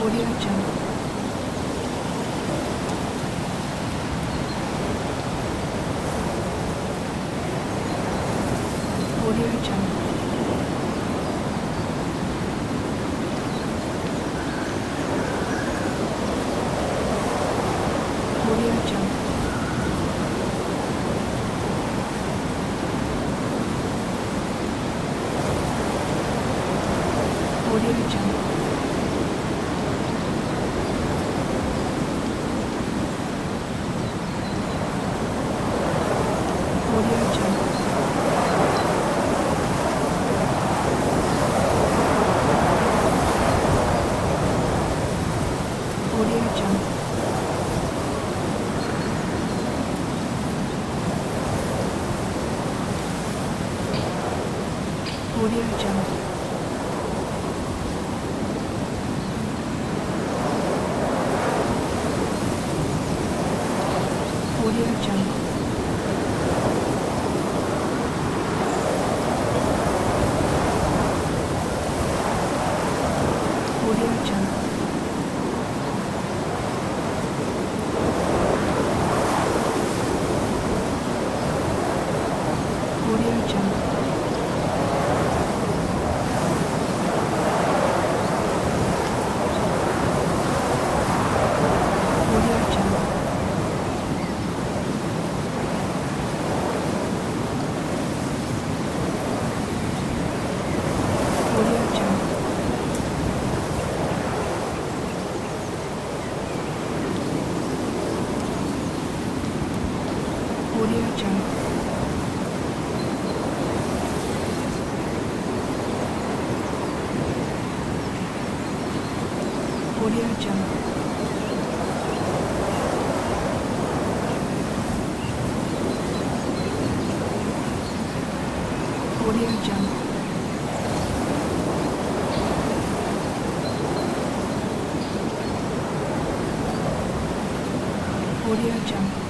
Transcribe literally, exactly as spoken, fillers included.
Audio Jungle. Audio Jungle. Audio Jungle. Audio Jungle. Audio Jungle. Audio Jungle. Audio Jungle. Audio Jungle. Audio Jungle. Audio Jungle. Audio Jungle. Audio Jungle. Audio Jungle. Audio Jungle. Audio Jungle. Audio Jungle.